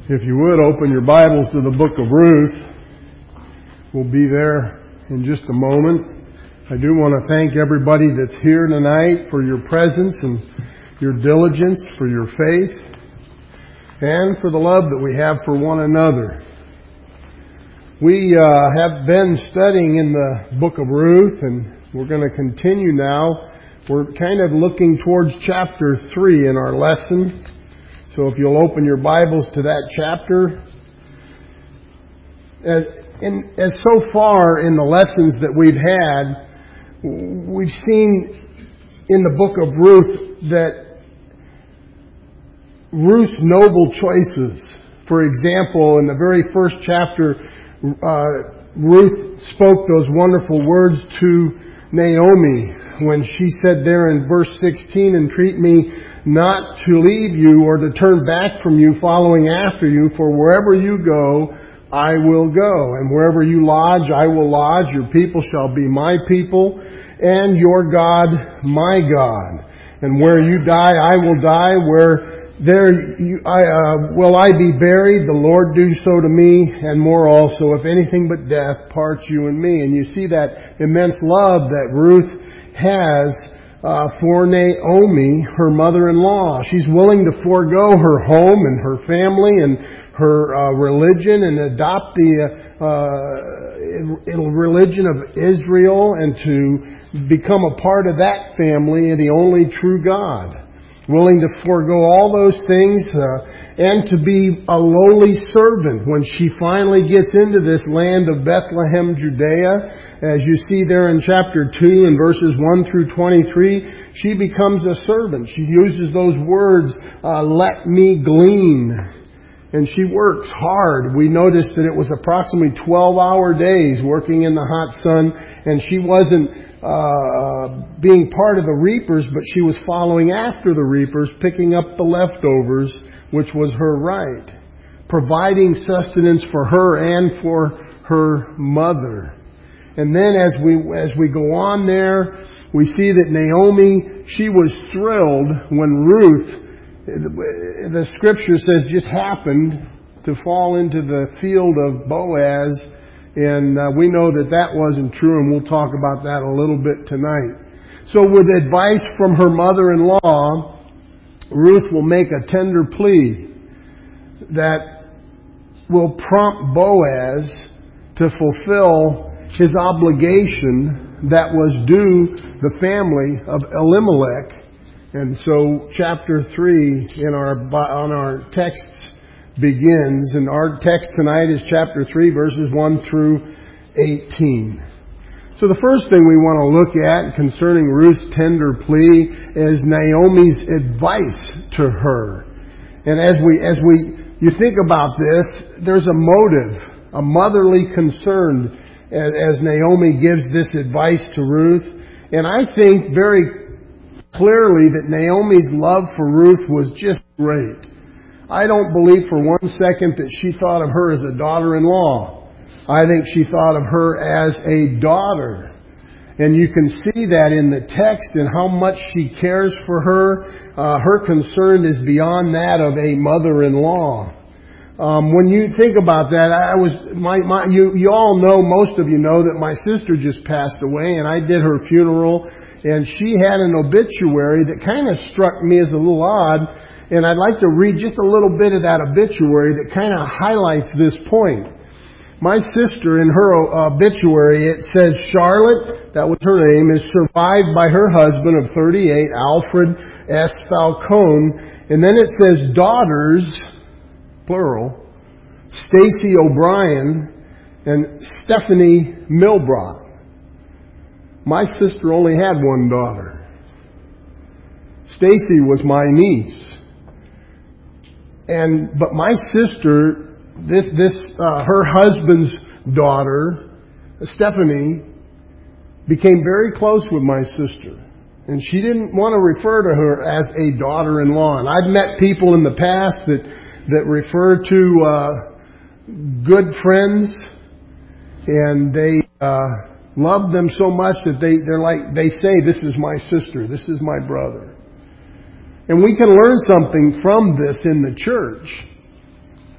If you would, open your Bibles to the book of Ruth. We'll be there in just a moment. I do want to thank everybody that's here tonight for your presence and your diligence, for your faith, and for the love that we have for one another. We have been studying in the book of Ruth, and we're going to continue now. We're kind of looking towards chapter 3 in our lesson. So if you'll open your Bibles to that chapter. As so far in the lessons that we've had, we've seen in the book of Ruth that Ruth's noble choices. For example, in the very first chapter, Ruth spoke those wonderful words to Naomi when she said there in verse 16, "Entreat me not to leave you or to turn back from you following after you, for wherever you go, I will go. And wherever you lodge, I will lodge. Your people shall be my people, and your God, my God. And where you die, I will die. Where there will I be buried. The Lord do so to me, and more also, if anything but death parts you and me." And you see that immense love that Ruth has for Naomi, her mother-in-law. She's willing to forego her home and her family and her religion and adopt the religion of Israel and to become a part of that family and the only true God. Willing to forego all those things and to be a lowly servant when she finally gets into this land of Bethlehem, Judea. As you see there in chapter 2 and verses 1 through 23, she becomes a servant. She uses those words, "let me glean." And she works hard. We noticed that it was approximately 12-hour days working in the hot sun, and she wasn't being part of the reapers, but she was following after the reapers, picking up the leftovers, which was her right, providing sustenance for her and for her mother. And then as we go on there, we see that Naomi, she was thrilled when Ruth, the scripture says, just happened to fall into the field of Boaz. And we know that that wasn't true, and we'll talk about that a little bit tonight. So with advice from her mother-in-law, Ruth will make a tender plea that will prompt Boaz to fulfill his obligation that was due the family of Elimelech. And so chapter 3 on our texts begins, and our text tonight is chapter 3, verses 1 through 18. So the first thing we want to look at concerning Ruth's tender plea is Naomi's advice to her. And as you think about this, there's a motive, a motherly concern as Naomi gives this advice to Ruth. And I think very clearly that Naomi's love for Ruth was just great. I don't believe for one second that she thought of her as a daughter-in-law. I think she thought of her as a daughter. And you can see that in the text and how much she cares for her. Her concern is beyond that of a mother-in-law. When you think about that, you all know, most of you know that my sister just passed away, and I did her funeral, and she had an obituary that kind of struck me as a little odd. And I'd like to read just a little bit of that obituary that kind of highlights this point. My sister, in her obituary, it says Charlotte, that was her name, is survived by her husband of 38, Alfred S. Falcone. And then it says daughters, plural, Stacy O'Brien and Stephanie Milbrock. My sister only had one daughter. Stacy was my niece. But my sister, her husband's daughter, Stephanie, became very close with my sister. And she didn't want to refer to her as a daughter-in-law. And I've met people in the past that refer to good friends, and they love them so much that they say, "This is my sister, this is my brother." And we can learn something from this in the church.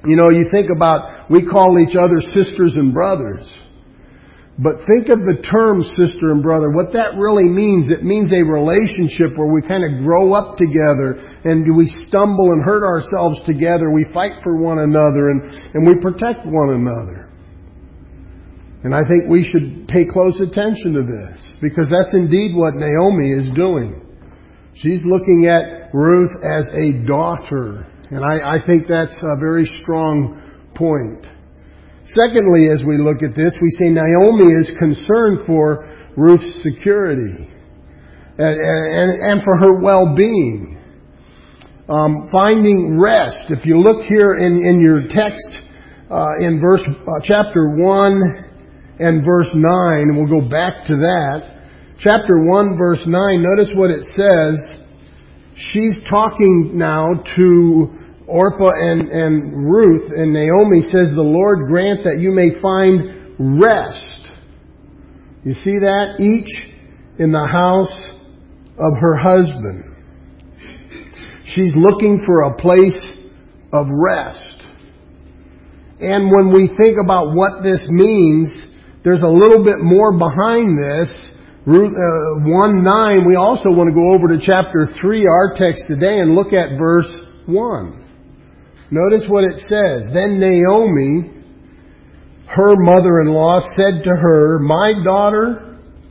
You think about, we call each other sisters and brothers. But think of the term sister and brother. What that really means, it means a relationship where we kind of grow up together and we stumble and hurt ourselves together. We fight for one another and we protect one another. And I think we should pay close attention to this, because that's indeed what Naomi is doing. She's looking at Ruth as a daughter. And I think that's a very strong point. Secondly, as we look at this, we say Naomi is concerned for Ruth's security and for her well-being. Finding rest. If you look here in your text in chapter 1 and verse 9, and we'll go back to that. Chapter 1, verse 9, notice what it says. She's talking now to Orpah and Ruth, and Naomi says, "The Lord grant that you may find rest." You see that? Each in the house of her husband. She's looking for a place of rest. And when we think about what this means, there's a little bit more behind this. Ruth 1:9, we also want to go over to chapter 3, our text today, and look at verse 1. Notice what it says. Then Naomi, her mother-in-law, said to her, "My daughter,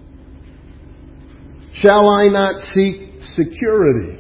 shall I not seek security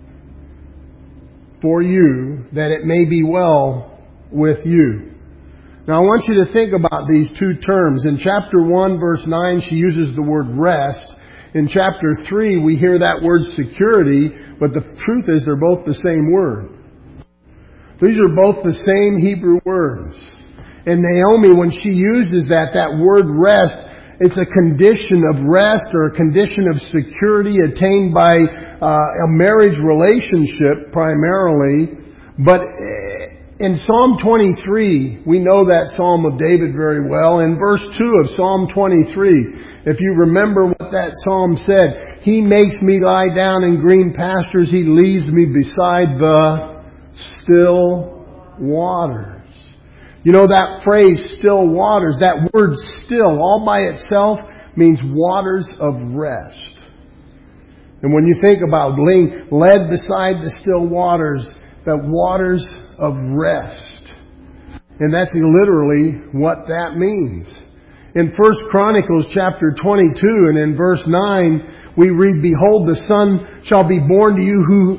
for you, that it may be well with you?" Now I want you to think about these two terms. In chapter 1, verse 9, she uses the word rest. In chapter 3, we hear that word security, but the truth is they're both the same word. These are both the same Hebrew words. And Naomi, when she uses that word rest, it's a condition of rest or a condition of security attained by a marriage relationship primarily. But in Psalm 23, we know that Psalm of David very well. In verse 2 of Psalm 23, if you remember what that Psalm said, "He makes me lie down in green pastures. He leads me beside the still waters." That phrase, still waters, that word still, all by itself, means waters of rest. And when you think about being led beside the still waters, the waters of rest. And that's literally what that means. In 1 Chronicles chapter 22 and in verse 9, we read, "Behold, the son shall be born to you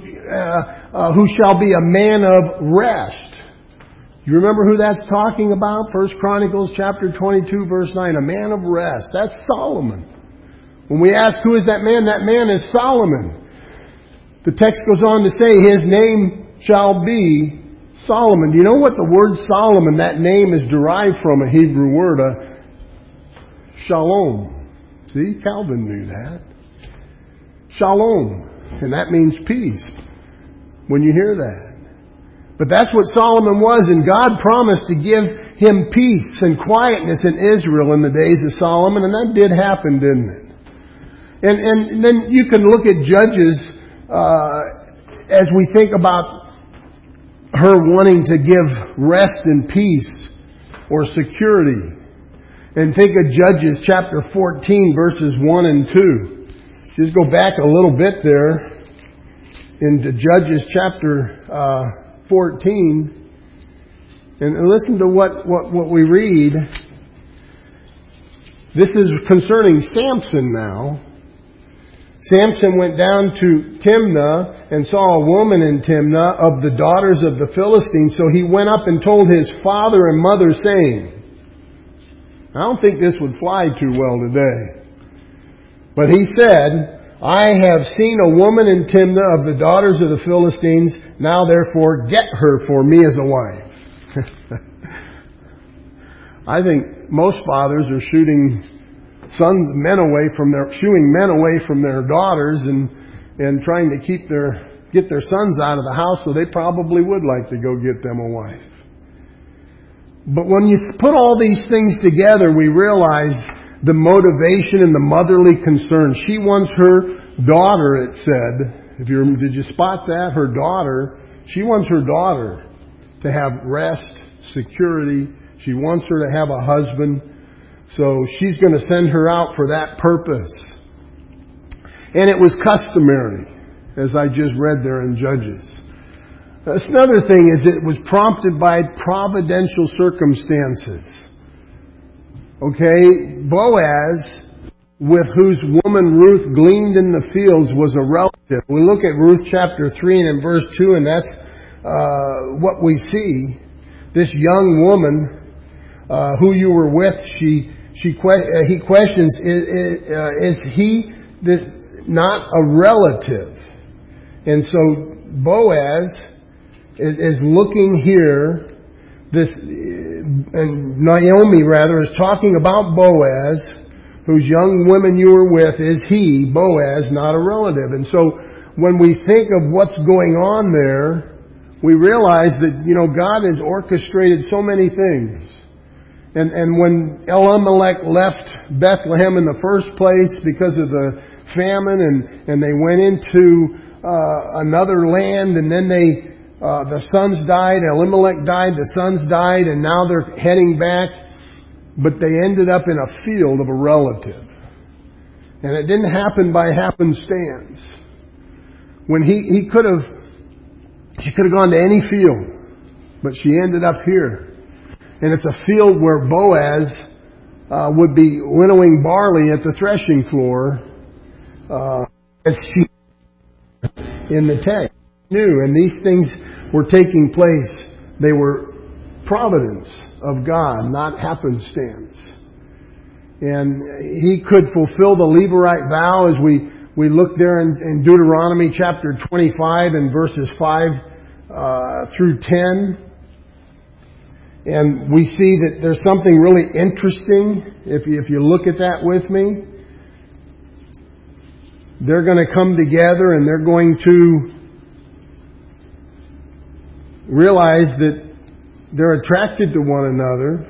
who shall be a man of rest." You remember who that's talking about? 1 Chronicles chapter 22 verse 9. A man of rest. That's Solomon. When we ask who is that man is Solomon. The text goes on to say his name shall be Solomon. Do you know what the word Solomon, that name is derived from? A Hebrew word, shalom. See, Calvin knew that. Shalom. And that means peace. When you hear that. But that's what Solomon was, and God promised to give him peace and quietness in Israel in the days of Solomon, and that did happen, didn't it? And then you can look at Judges as we think about her wanting to give rest and peace or security. And think of Judges chapter 14 verses 1 and 2. Just go back a little bit there into Judges chapter 14 and listen to what we read. This is concerning Samson now. Samson went down to Timnah and saw a woman in Timnah of the daughters of the Philistines. So he went up and told his father and mother, saying, I don't think this would fly too well today. But he said, I have seen a woman in Timnah of the daughters of the Philistines. Now therefore get her for me as a wife. I think most fathers are shooing men away from their daughters and trying to get their sons out of the house, so they probably would like to go get them a wife. But when you put all these things together, we realize the motivation and the motherly concern. She wants her daughter, it said. Did you spot that? Her daughter. She wants her daughter to have rest security. She wants her to have a husband. So she's going to send her out for that purpose. And it was customary, as I just read there in Judges. That's another thing, is it was prompted by providential circumstances. Okay, Boaz, with whose woman Ruth gleaned in the fields, was a relative. We look at Ruth chapter 3 and in verse 2, and that's what we see. This young woman who you were with, he questions, is he this not a relative? And so Boaz is looking here, and Naomi rather is talking about Boaz, whose young women you were with, is he, Boaz, not a relative? And so when we think of what's going on there, we realize that, God has orchestrated so many things. And when Elimelech left Bethlehem in the first place because of the famine, and they went into another land, and then the sons died, Elimelech died, the sons died, and now they're heading back, but they ended up in a field of a relative. And it didn't happen by happenstance. When she could have gone to any field, but she ended up here. And it's a field where Boaz would be winnowing barley at the threshing floor, as she in the text knew. And these things were taking place. They were providence of God, not happenstance. And he could fulfill the Levirate vow, as we look there in Deuteronomy chapter 25 and verses 5 through 10. And we see that there's something really interesting. If you look at that with me, they're going to come together and they're going to realize that they're attracted to one another.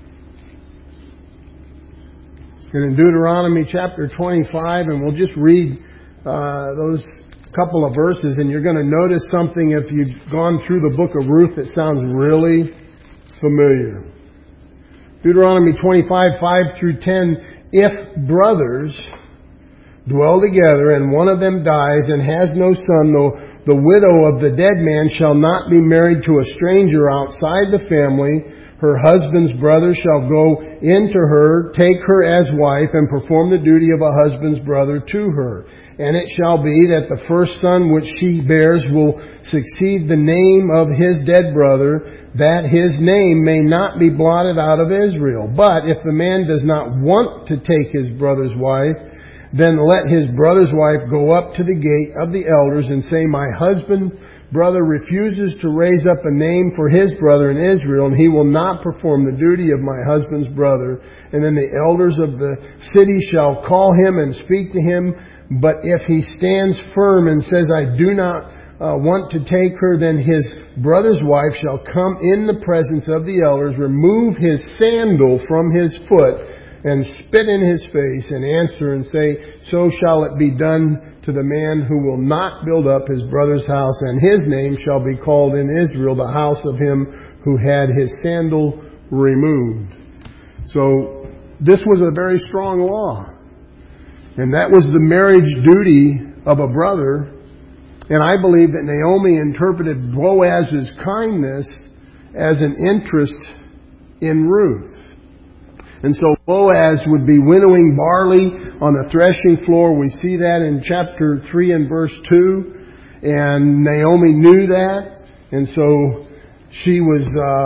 And in Deuteronomy chapter 25, and we'll just read those couple of verses, and you're going to notice something if you've gone through the book of Ruth that sounds really familiar. Deuteronomy 25, 5 through 10. If brothers dwell together and one of them dies and has no son, the widow of the dead man shall not be married to a stranger outside the family. Her husband's brother shall go into her, take her as wife, and perform the duty of a husband's brother to her. And it shall be that the first son which she bears will succeed the name of his dead brother, that his name may not be blotted out of Israel. But if the man does not want to take his brother's wife, then let his brother's wife go up to the gate of the elders and say, my husband brother refuses to raise up a name for his brother in Israel, and he will not perform the duty of my husband's brother. And then the elders of the city shall call him and speak to him. But if he stands firm and says, I do not want to take her, then his brother's wife shall come in the presence of the elders, remove his sandal from his foot, and spit in his face, and answer and say, so shall it be done to the man who will not build up his brother's house, and his name shall be called in Israel the house of him who had his sandal removed. So this was a very strong law. And that was the marriage duty of a brother. And I believe that Naomi interpreted Boaz's kindness as an interest in Ruth. And so Boaz would be winnowing barley on the threshing floor. We see that in chapter 3 and verse 2. And Naomi knew that. And so she was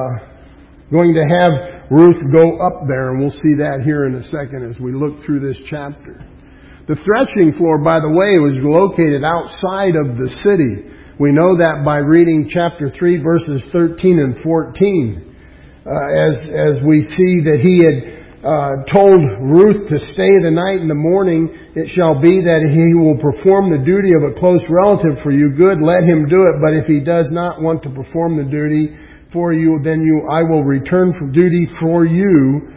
going to have Ruth go up there. And we'll see that here in a second as we look through this chapter. The threshing floor, by the way, was located outside of the city. We know that by reading chapter 3 verses 13 and 14. As we see that he had told Ruth to stay the night. In the morning it shall be that he will perform the duty of a close relative for you. Good, let him do it. But if he does not want to perform the duty for you, then I will return from duty for you.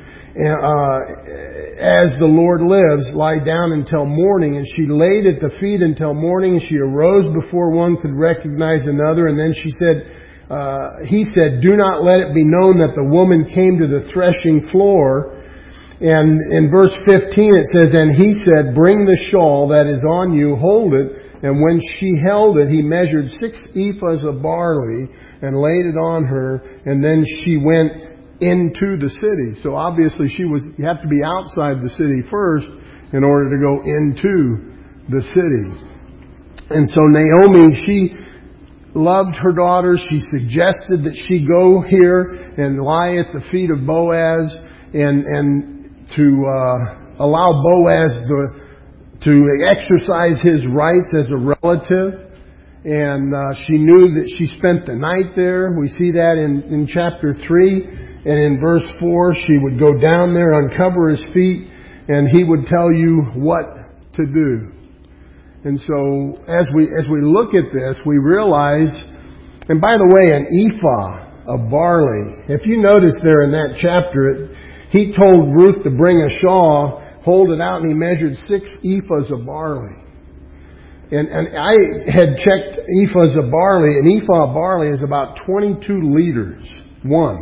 As the Lord lives, lie down until morning. And she laid at the feet until morning. And she arose before one could recognize another. And then she said, he said, "Do not let it be known that the woman came to the threshing floor." And in verse 15 it says, "And he said, Bring the shawl that is on you, hold it. And when she held it, he measured 6 ephahs of barley and laid it on her. And then she went into the city." So obviously you have to be outside the city first in order to go into the city. And so Naomi, she loved her daughter. She suggested that she go here and lie at the feet of Boaz and to allow Boaz to exercise his rights as a relative. And she knew that she spent the night there. We see that in chapter 3. And in verse 4, she would go down there, uncover his feet, and he would tell you what to do. And so as we look at this, we realize, and by the way, an ephah of barley, if you notice there in that chapter, he told Ruth to bring a shawl, hold it out, and he measured 6 ephahs of barley. And I had checked ephahs of barley. An ephah of barley is about 22 liters, one.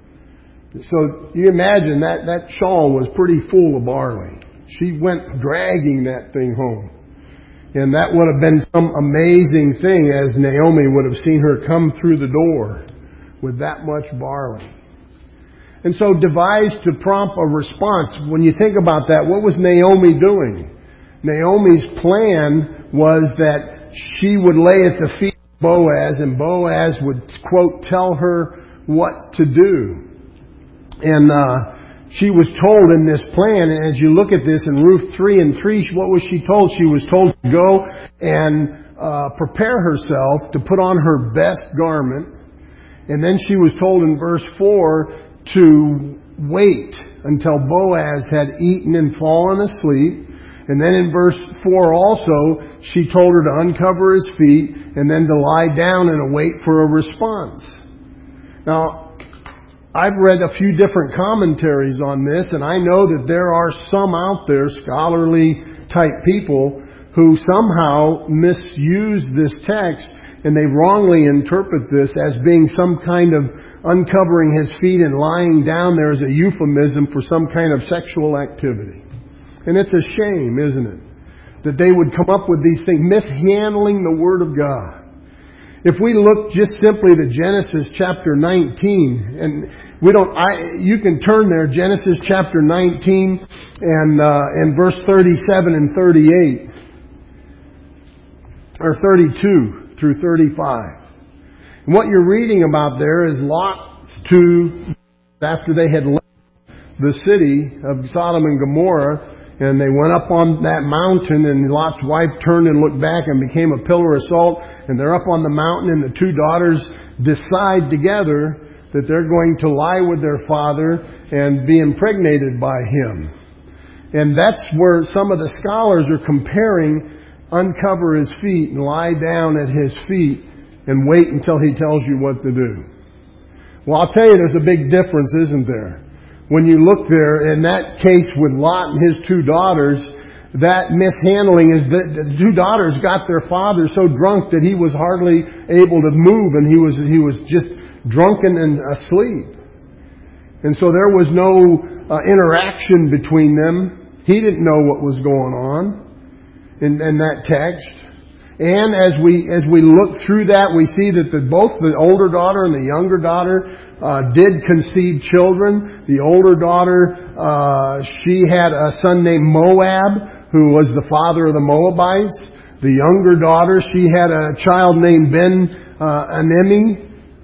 So you imagine that shawl was pretty full of barley. She went dragging that thing home. And that would have been some amazing thing, as Naomi would have seen her come through the door with that much barley. And so devised to prompt a response. When you think about that, what was Naomi doing? Naomi's plan was that she would lay at the feet of Boaz, and Boaz would, quote, tell her what to do. And she was told in this plan, and as you look at this in Ruth 3:3, what was she told? She was told to go and prepare herself to put on her best garment. And then she was told in verse 4 to wait until Boaz had eaten and fallen asleep. And then in verse 4 also, she told her to uncover his feet and then to lie down and await for a response. Now, I've read a few different commentaries on this, and I know that there are some out there, scholarly type people, who somehow misuse this text, and they wrongly interpret this as being some kind of uncovering his feet and lying down there as a euphemism for some kind of sexual activity. And it's a shame, isn't it, that they would come up with these things, mishandling the Word of God. If we look just simply to Genesis chapter 19, and you can turn there, Genesis chapter 19 and verse 37 and 38, or 32 through 35. And what you're reading about there is Lot's two, after they had left the city of Sodom and Gomorrah, and they went up on that mountain, and Lot's wife turned and looked back and became a pillar of salt. And they're up on the mountain, and the two daughters decide together that they're going to lie with their father and be impregnated by him. And that's where some of the scholars are comparing uncover his feet and lie down at his feet and wait until he tells you what to do. Well, I'll tell you, there's a big difference, isn't there? When you look there, in that case with Lot and his two daughters, that mishandling is that the two daughters got their father so drunk that he was hardly able to move, and he was just drunken and asleep. And so there was no interaction between them. He didn't know what was going on in that text. And as we look through that, we see that both the older daughter and the younger daughter did conceive children. The older daughter, she had a son named Moab, who was the father of the Moabites. The younger daughter, she had a child named Ami,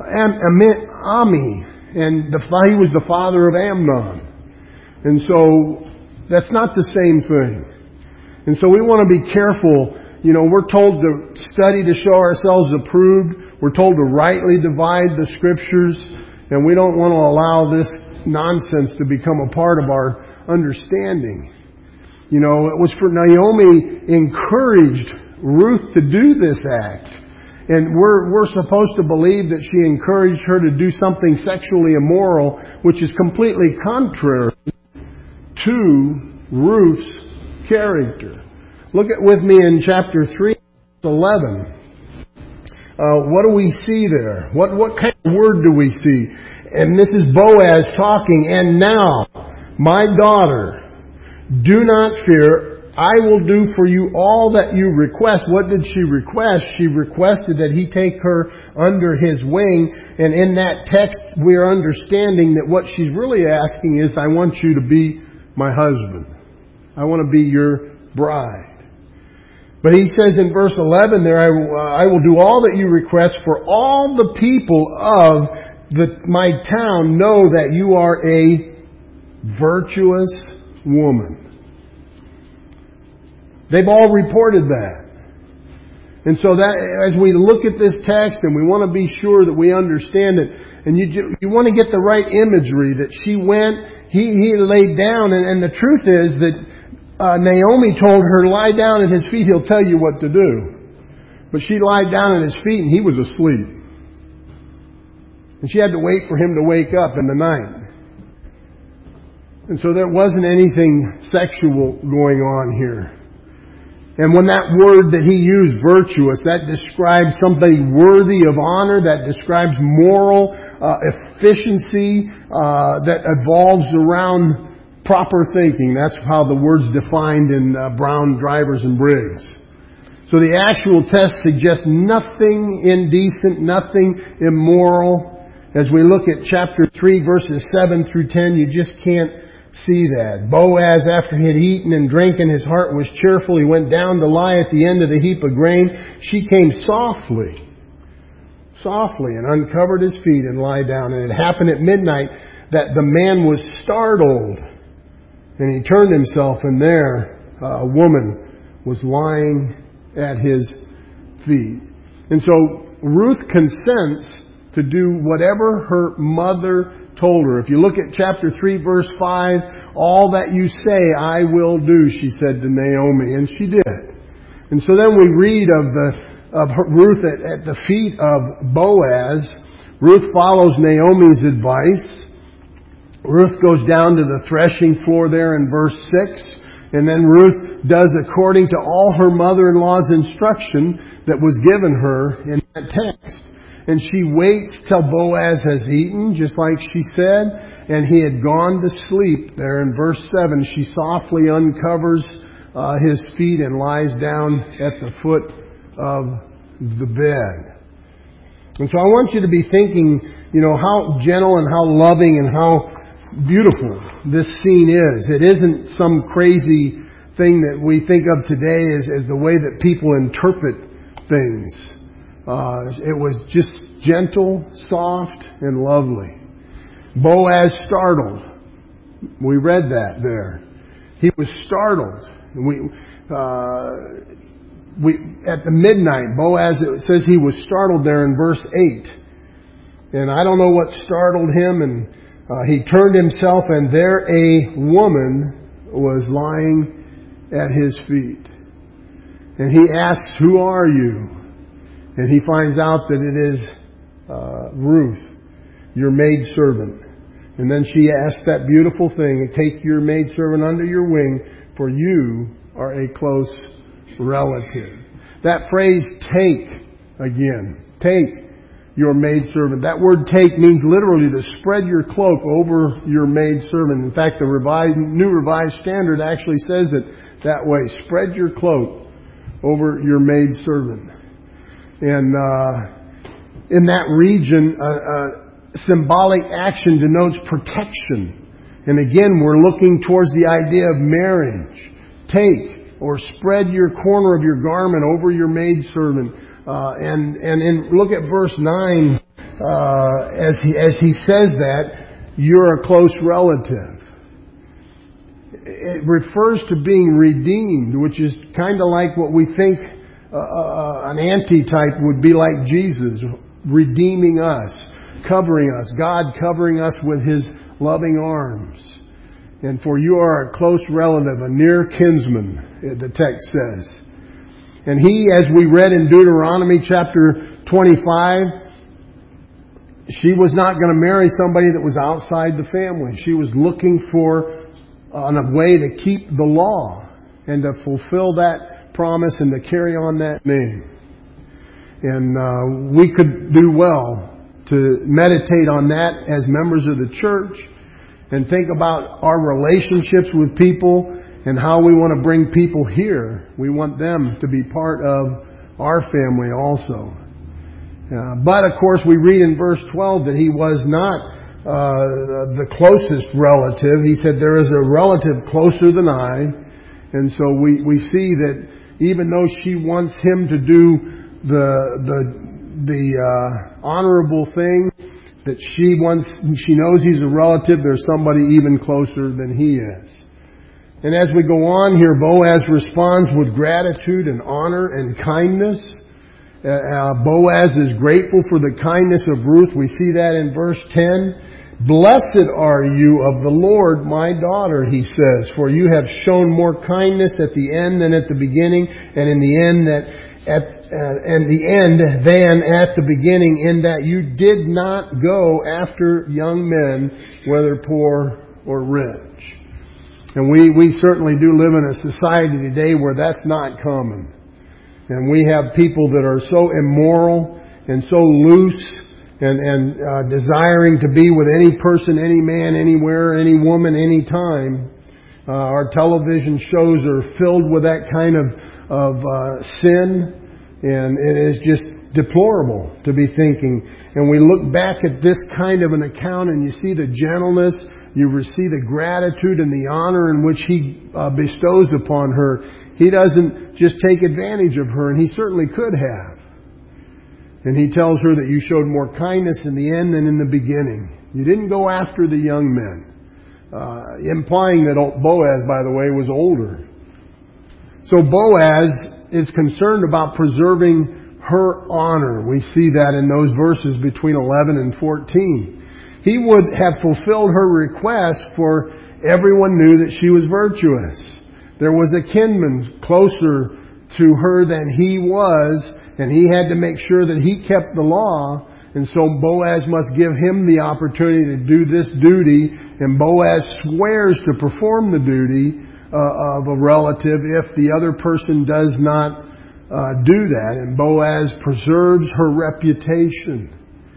and he was the father of Amnon. And so that's not the same thing. And so we want to be careful. You know, we're told to study to show ourselves approved. We're told to rightly divide the Scriptures. And we don't want to allow this nonsense to become a part of our understanding. You know, it was for Naomi encouraged Ruth to do this act. And we're supposed to believe that she encouraged her to do something sexually immoral, which is completely contrary to Ruth's character. Look at with me in chapter 3, 11. what do we see there? What kind of word do we see? And this is Boaz talking. And now, my daughter, do not fear. I will do for you all that you request. What did she request? She requested that he take her under his wing. And in that text, we are understanding that what she's really asking is, I want you to be my husband. I want to be your bride. But he says in verse 11 there, I will do all that you request, for all the people of my town know that you are a virtuous woman. They've all reported that. And so that, as we look at this text and we want to be sure that we understand it, and you want to get the right imagery that she went, he laid down, and the truth is that Naomi told her, lie down at his feet, he'll tell you what to do. But she lied down at his feet and he was asleep. And she had to wait for him to wake up in the night. And so there wasn't anything sexual going on here. And when that word that he used, virtuous, that describes somebody worthy of honor, that describes moral efficiency that evolves around proper thinking. That's how the word's defined in Brown, Drivers, and Briggs. So the actual test suggests nothing indecent, nothing immoral. As we look at chapter 3, verses 7 through 10, you just can't see that. Boaz, after he had eaten and drank and his heart was cheerful, he went down to lie at the end of the heap of grain. She came softly, and uncovered his feet and lie down. And it happened at midnight that the man was startled, and he turned himself, and there a woman was lying at his feet. And so Ruth consents to do whatever her mother told her. If you look at chapter 3, verse 5, all that you say I will do, she said to Naomi, and she did. And so then we read of Ruth at the feet of Boaz. Ruth follows Naomi's advice. Ruth goes down to the threshing floor there in verse 6. And then Ruth does according to all her mother-in-law's instruction that was given her in that text. And she waits till Boaz has eaten, just like she said, and he had gone to sleep. There in verse 7, she softly uncovers his feet and lies down at the foot of the bed. And so I want you to be thinking, how gentle and how loving and how beautiful this scene is. It isn't some crazy thing that we think of today as the way that people interpret things. It was just gentle, soft, and lovely. Boaz startled. We read that there. He was startled. At the midnight, Boaz, it says he was startled there in verse 8. And I don't know what startled him. And he turned himself, and there a woman was lying at his feet. And he asks, "Who are you?" And he finds out that it is Ruth, your maidservant. And then she asks that beautiful thing, "Take your maidservant under your wing, for you are a close relative." That phrase, take, again. Take your maidservant. That word take means literally to spread your cloak over your maidservant. In fact, the New Revised Standard actually says it that way. Spread your cloak over your maidservant. And in that region, symbolic action denotes protection. And again, we're looking towards the idea of marriage. Take or spread your corner of your garment over your maidservant. And look at verse 9 as he says that, you're a close relative. It refers to being redeemed, which is kind of like what we think an antitype would be like Jesus, redeeming us, covering us, God covering us with His loving arms. And for you are a close relative, a near kinsman, the text says. And he, as we read in Deuteronomy chapter 25, she was not going to marry somebody that was outside the family. She was looking for a way to keep the law and to fulfill that promise and to carry on that name. And we could do well to meditate on that as members of the church and think about our relationships with people and how we want to bring people here. We want them to be part of our family also. But of course we read in verse 12 that he was not the closest relative. He said, there is a relative closer than I. And so we see that even though she wants him to do the honorable thing, that she knows he's a relative, there's somebody even closer than he is. And as we go on here, Boaz responds with gratitude and honor and kindness. Boaz is grateful for the kindness of Ruth. We see that in verse 10. Blessed are you of the Lord, my daughter, he says, for you have shown more kindness at the end than at the beginning, and in the end than at the beginning, in that you did not go after young men, whether poor or rich. And we certainly do live in a society today where that's not common. And we have people that are so immoral and so loose and desiring to be with any person, any man, anywhere, any woman, any time. Our television shows are filled with that kind of sin, and it is just deplorable to be thinking. And we look back at this kind of an account and you see the gentleness, you see the gratitude and the honor in which he bestows upon her. He doesn't just take advantage of her, and he certainly could have. And he tells her that you showed more kindness in the end than in the beginning. You didn't go after the young men. Implying that Boaz, by the way, was older. So Boaz is concerned about preserving her honor. We see that in those verses between 11 and 14. He would have fulfilled her request, for everyone knew that she was virtuous. There was a kinsman closer to her than he was, and he had to make sure that he kept the law. And so Boaz must give him the opportunity to do this duty, and Boaz swears to perform the duty of a relative if the other person does not do that. And Boaz preserves her reputation.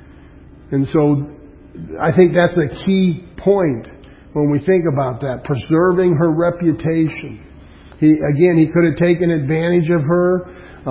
And so I think that's a key point when we think about that, preserving her reputation. He could have taken advantage of her,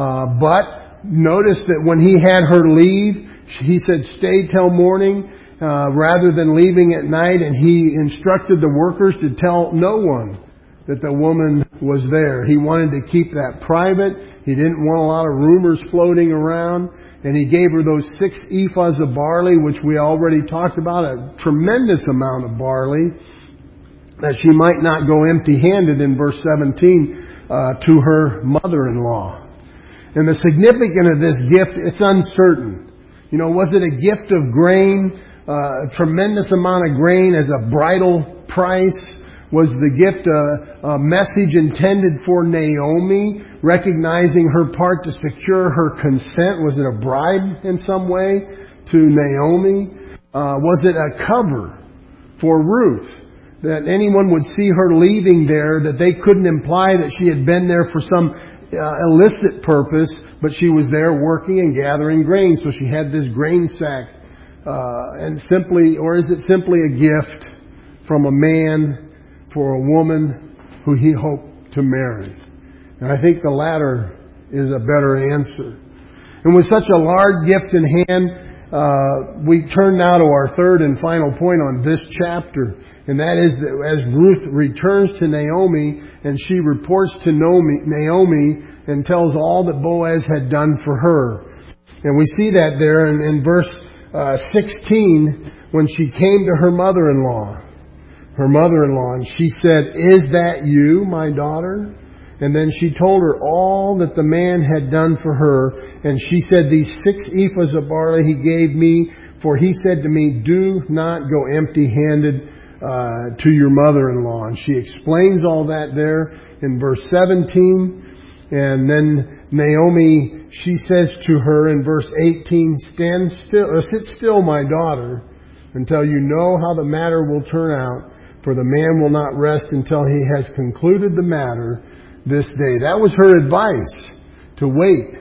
but notice that when he had her leave, he said, stay till morning, rather than leaving at night, and he instructed the workers to tell no one that the woman was there. He wanted to keep that private. He didn't want a lot of rumors floating around. And he gave her those 6 ephahs of barley, which we already talked about, a tremendous amount of barley, that she might not go empty-handed in verse 17 to her mother-in-law. And the significance of this gift, it's uncertain. Was it a gift of grain, a tremendous amount of grain as a bridal price? Was the gift a message intended for Naomi, recognizing her part to secure her consent? Was it a bribe in some way to Naomi? Was it a cover for Ruth, that anyone would see her leaving there, that they couldn't imply that she had been there for some illicit purpose, but she was there working and gathering grain, so she had this grain sack, or is it simply a gift from a man for a woman who he hoped to marry? And I think the latter is a better answer. And with such a large gift in hand, we turn now to our third and final point on this chapter, and that is that as Ruth returns to Naomi and she reports to Naomi and tells all that Boaz had done for her. And we see that there in verse 16, when she came to her mother-in-law, and she said, "Is that you, my daughter?" And then she told her all that the man had done for her. And she said, "These 6 ephahs of barley he gave me, for he said to me, 'Do not go empty-handed to your mother-in-law.'" And she explains all that there in verse 17. And then Naomi, she says to her in verse 18, "Sit still, my daughter, until you know how the matter will turn out. For the man will not rest until he has concluded the matter this day." That was her advice, to wait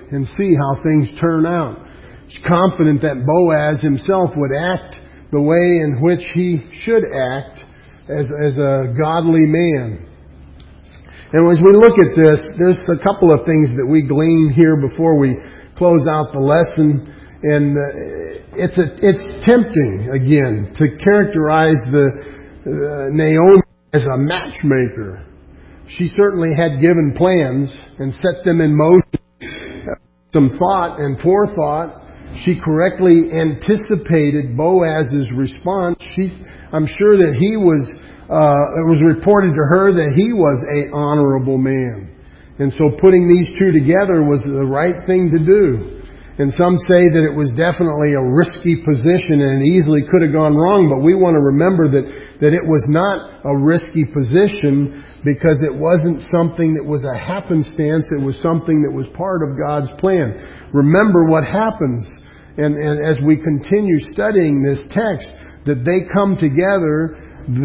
and see how things turn out. She's confident that Boaz himself would act the way in which he should act as a godly man. And as we look at this, there's a couple of things that we glean here before we close out the lesson. And it's tempting, again, to characterize Naomi as a matchmaker. She certainly had given plans and set them in motion. Some thought and forethought. She correctly anticipated Boaz's response. I'm sure that it was reported to her that he was an honorable man. And so putting these two together was the right thing to do. And some say that it was definitely a risky position and it easily could have gone wrong, but we want to remember that it was not a risky position because it wasn't something that was a happenstance, it was something that was part of God's plan. Remember what happens, and as we continue studying this text, that they come together.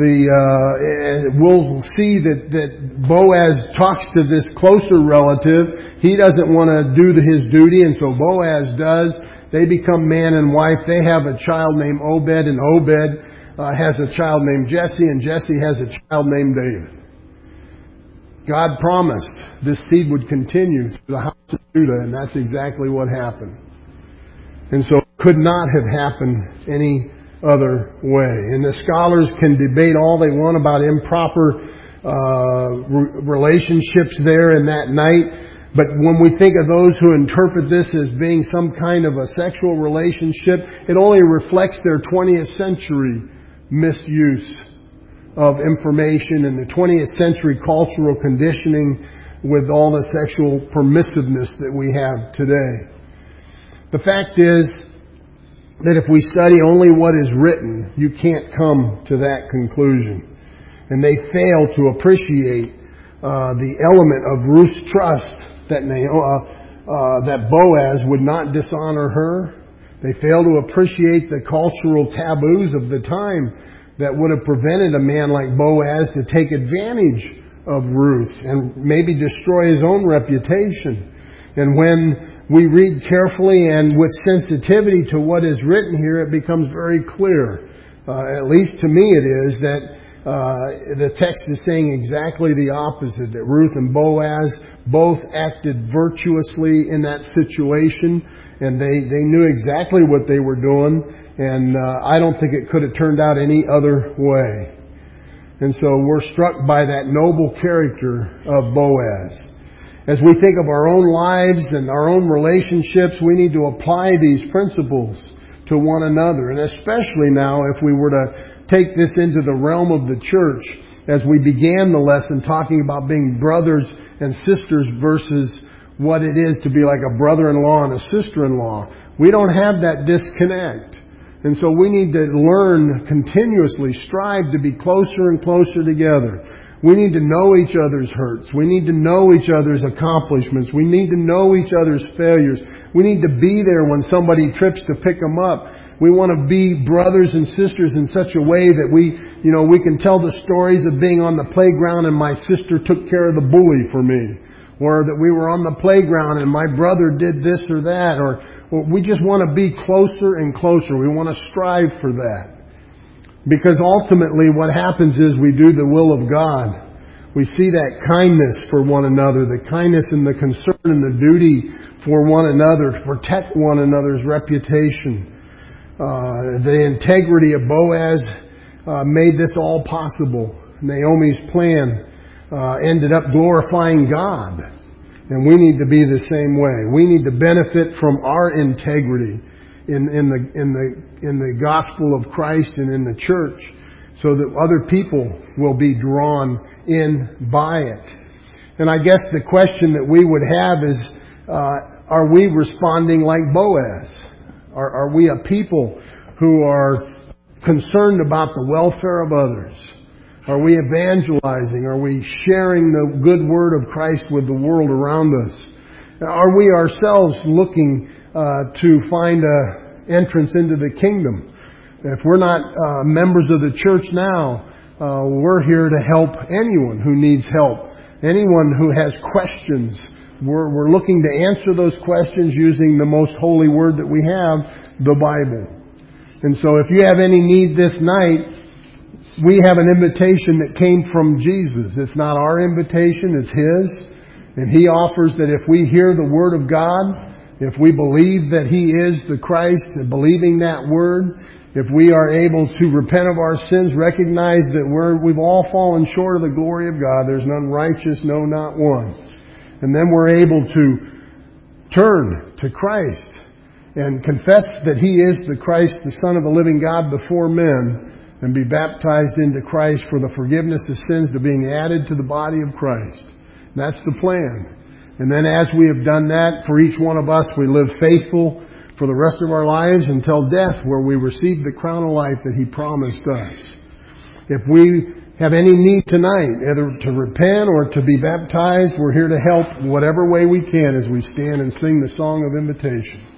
We'll see that Boaz talks to this closer relative. He doesn't want to do his duty, and so Boaz does. They become man and wife. They have a child named Obed, and Obed has a child named Jesse, and Jesse has a child named David. God promised this seed would continue through the house of Judah, and that's exactly what happened. And so it could not have happened any other way. And the scholars can debate all they want about improper relationships there in that night. But when we think of those who interpret this as being some kind of a sexual relationship, it only reflects their 20th century misuse of information and the 20th century cultural conditioning with all the sexual permissiveness that we have today. The fact is that if we study only what is written, you can't come to that conclusion. And they fail to appreciate the element of Ruth's trust that Boaz would not dishonor her. They fail to appreciate the cultural taboos of the time that would have prevented a man like Boaz to take advantage of Ruth and maybe destroy his own reputation. And when we read carefully and with sensitivity to what is written here, it becomes very clear, at least to me it is, that the text is saying exactly the opposite, that Ruth and Boaz both acted virtuously in that situation, and they knew exactly what they were doing, and I don't think it could have turned out any other way. And so we're struck by that noble character of Boaz. As we think of our own lives and our own relationships, we need to apply these principles to one another. And especially now, if we were to take this into the realm of the church, as we began the lesson talking about being brothers and sisters versus what it is to be like a brother-in-law and a sister-in-law. We don't have that disconnect. And so we need to learn continuously, strive to be closer and closer together. We need to know each other's hurts. We need to know each other's accomplishments. We need to know each other's failures. We need to be there when somebody trips to pick them up. We want to be brothers and sisters in such a way that we can tell the stories of being on the playground and my sister took care of the bully for me. Or that we were on the playground and my brother did this or that. Or we just want to be closer and closer. We want to strive for that. Because ultimately what happens is we do the will of God. We see that kindness for one another, the kindness and the concern and the duty for one another to protect one another's reputation. The integrity of Boaz made this all possible. Naomi's plan ended up glorifying God. And we need to be the same way. We need to benefit from our integrity in the gospel of Christ and in the church, so that other people will be drawn in by it. And I guess the question that we would have is, are we responding like Boaz? Are we a people who are concerned about the welfare of others? Are we evangelizing? Are we sharing the good word of Christ with the world around us? Are we ourselves looking to find an entrance into the kingdom? If we're not members of the church now, we're here to help anyone who needs help. Anyone who has questions We're looking to answer those questions using the most holy word that we have, the Bible. And so if you have any need this night, we have an invitation that came from Jesus. It's not our invitation, it's His. And He offers that if we hear the Word of God, if we believe that He is the Christ, and believing that Word, if we are able to repent of our sins, recognize that we've all fallen short of the glory of God. There's none righteous, no, not one. And then we're able to turn to Christ and confess that He is the Christ, the Son of the living God before men, and be baptized into Christ for the forgiveness of sins, to being added to the body of Christ. That's the plan. And then as we have done that, for each one of us, we live faithful for the rest of our lives until death, where we receive the crown of life that He promised us. If we have any need tonight, either to repent or to be baptized, we're here to help whatever way we can as we stand and sing the song of invitation.